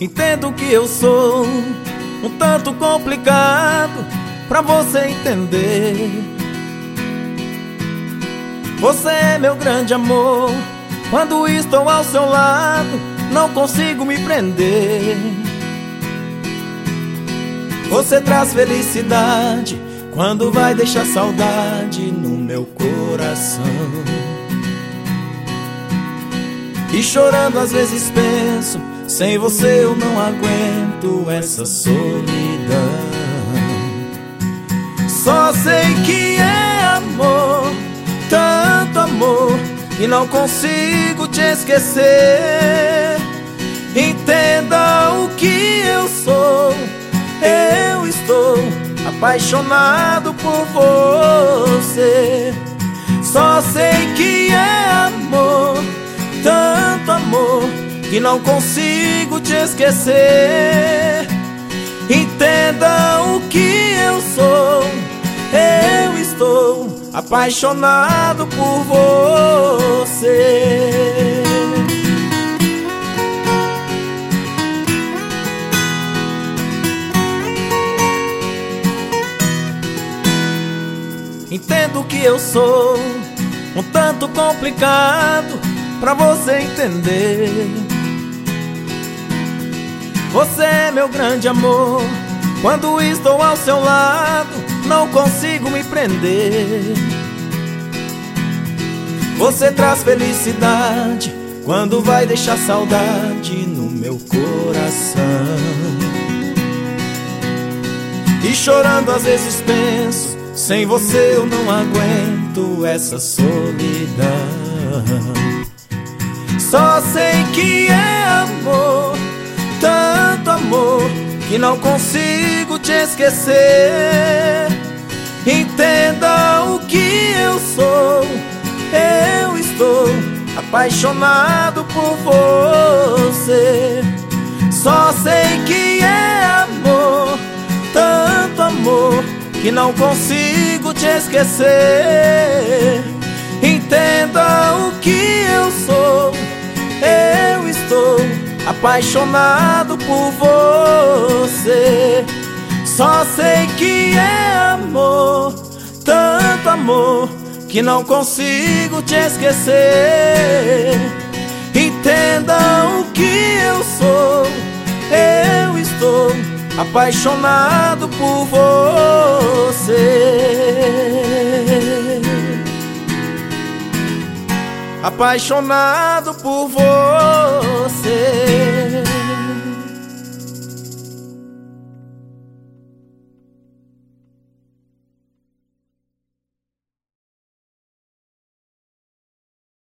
Entendo que eu sou um tanto complicado pra você entender. Você é meu grande amor, quando estou ao seu lado não consigo me prender. Você traz felicidade quando vai deixar saudade no meu coração. E chorando às vezes penso, sem você eu não aguento essa solidão. Só sei que é amor, tanto amor, que não consigo te esquecer. Entenda o que eu sou, eu estou apaixonado por você. Só sei que é amor, tanto amor, que não consigo te esquecer. Entenda o que eu sou, eu estou apaixonado por você. Entendo que eu sou um tanto complicado pra você entender. Você é meu grande amor, quando estou ao seu lado não consigo me prender. Você traz felicidade quando vai deixar saudade no meu coração. E chorando às vezes penso, sem você eu não aguento essa solidão. Só sei que é amor, tanto amor, que não consigo te esquecer. Entenda o que eu sou, eu estou apaixonado por você. Só sei que é amor, tanto amor, que não consigo te esquecer. Entenda o que eu sou, eu estou apaixonado por você. Só sei que é amor, tanto amor, que não consigo te esquecer. Entenda o que eu sou, eu estou apaixonado por você. Apaixonado por você.